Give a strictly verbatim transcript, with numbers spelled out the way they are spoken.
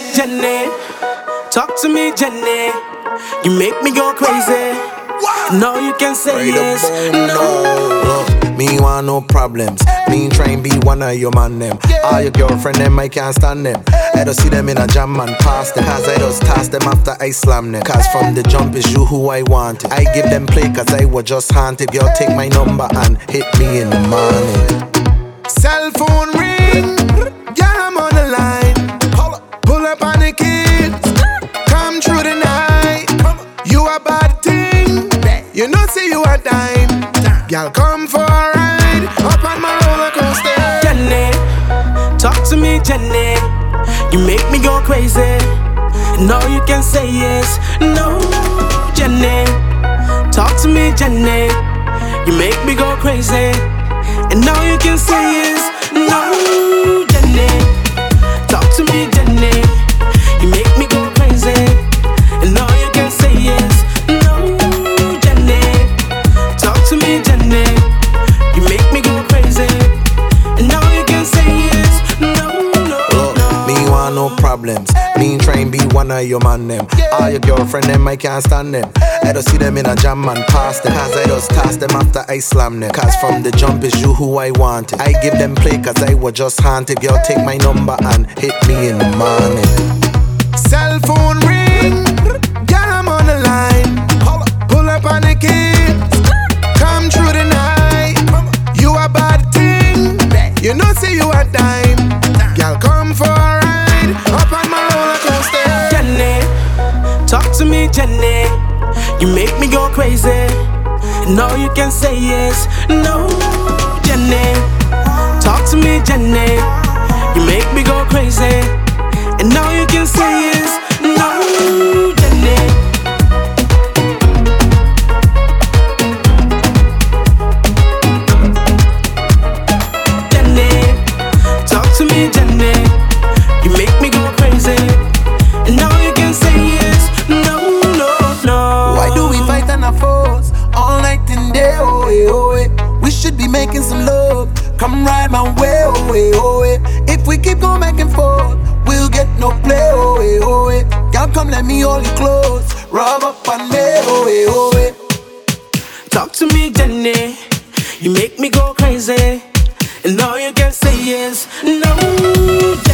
Jenny, talk to me, Jenny. You make me go crazy. No, you can say Right yes. No. Look, me want no problems. Me try and be one of your man them. All your girlfriend them, I can't stand them. I don't see them in a jam and pass them. Cause I just toss them after I slam them. Cause from the jump is you who I wanted. I give them play cause I was just haunted. Girl, take my number and hit me in the morning. Cell phone ring, girl, I'm on the line. Pull up on the kids, come through the night. You a bad thing, you know see you a dime. Girl, come for a ride, up on my roller coaster. Jenny, talk to me, Jenny. You make me go crazy. No, you can say yes. No, Jenny, talk to me, Jenny. You make me go crazy. And now you can say yes. No, Jenny, talk to me, Jenny. You make me go crazy. And now you can say yes. No, Jenny, talk to me, Jenny. You make me go crazy. And now you can say yes. No, no, Look, no. me want no problems. Me try and be one of your man them. All your girlfriend them, I can't stand them. I don't see them in a jam and pass them. Cause I just toss them after I slam them. Cause from the jump is you who I wanted. I give them play cause I was just haunted. Girl, take my number and hit me in the morning. Cell phone ring, girl, I'm on the line. Pull up on the kids, come through the night. You a bad thing, you know see you a dime. Girl, come for a ride, up on my roller coaster. Jenny, talk to me, Jenny. You make me go crazy. No, you can say yes. No, Jenny, talk to me, Jenny. You make me go crazy. And now you can say yes. No, Jenny. Jenny, talk to me, Jenny. You make me go crazy. And now you can say yes. No, no, no. Why do we fight and a force all night and day? Oh, eh, oh, eh. We should be making some love. Come ride my way, oh, eh, oh, eh. If we keep going back and forth, we'll get no play, oh, eh, oh, eh. Y'all come let me hold you close, rub up on me, oh, eh, oh, eh. Talk to me, Jenny. You make me go crazy. And now you can say yes. No,